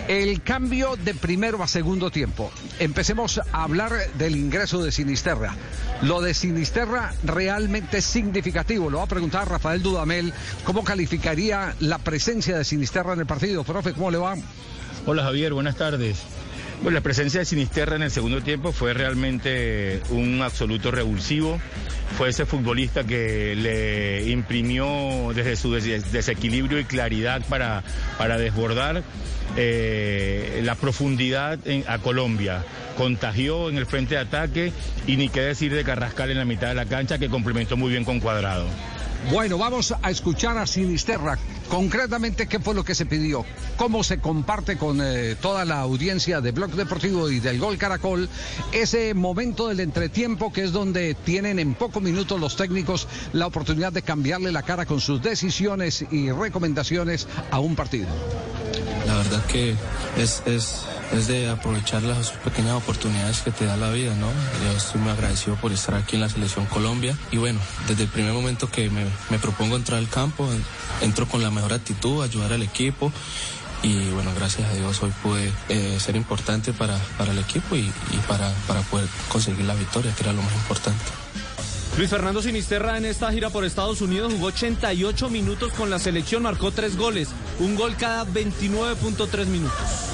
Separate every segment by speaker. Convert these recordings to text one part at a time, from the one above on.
Speaker 1: El cambio de primero a segundo tiempo. Empecemos a hablar del ingreso de Sinisterra. Lo de Sinisterra realmente es significativo. Lo va a preguntar Rafael Dudamel. ¿Cómo calificaría la presencia de Sinisterra en el partido? Profe, ¿cómo le va?
Speaker 2: Hola Javier, buenas tardes. Bueno, la presencia de Sinisterra en el segundo tiempo fue realmente un absoluto revulsivo. Fue ese futbolista que le imprimió desde su desequilibrio y claridad para desbordar la profundidad a Colombia. Contagió en el frente de ataque y ni qué decir de Carrascal en la mitad de la cancha, que complementó muy bien con Cuadrado.
Speaker 1: Bueno, vamos a escuchar a Sinisterra. Concretamente, ¿qué fue lo que se pidió? ¿Cómo se comparte con toda la audiencia de Blog Deportivo y del Gol Caracol ese momento del entretiempo, que es donde tienen en pocos minutos los técnicos la oportunidad de cambiarle la cara con sus decisiones y recomendaciones a un partido?
Speaker 3: La verdad que es de aprovechar las pequeñas oportunidades que te da la vida, ¿no? Yo estoy muy agradecido por estar aquí en la Selección Colombia y bueno, desde el primer momento que me propongo entrar al campo, entro con la mejor actitud, ayudar al equipo y bueno, gracias a Dios hoy pude ser importante para el equipo y para poder conseguir la victoria, que era lo más importante.
Speaker 4: Luis Fernando Sinisterra en esta gira por Estados Unidos jugó 88 minutos con la selección, marcó 3 goles, un gol cada 29.3 minutos.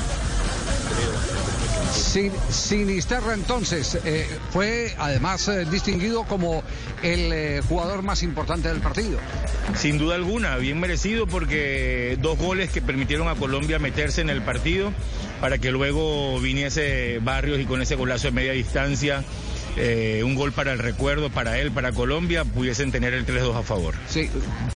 Speaker 1: Sinisterra entonces fue además distinguido como el jugador más importante del partido.
Speaker 2: Sin duda alguna, bien merecido, porque 2 goles que permitieron a Colombia meterse en el partido para que luego viniese Barrios y con ese golazo de media distancia, un gol para el recuerdo, para él, para Colombia, pudiesen tener el 3-2 a favor.
Speaker 1: Sí.